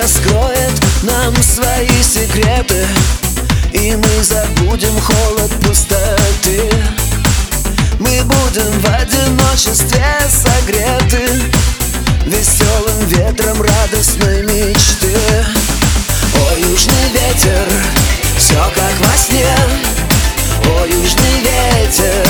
раскроет нам свои секреты, и мы забудем холод пустоты. Мы будем в одиночестве согреты веселым ветром радостной мечты. О, южный ветер, все как во сне. О, южный ветер,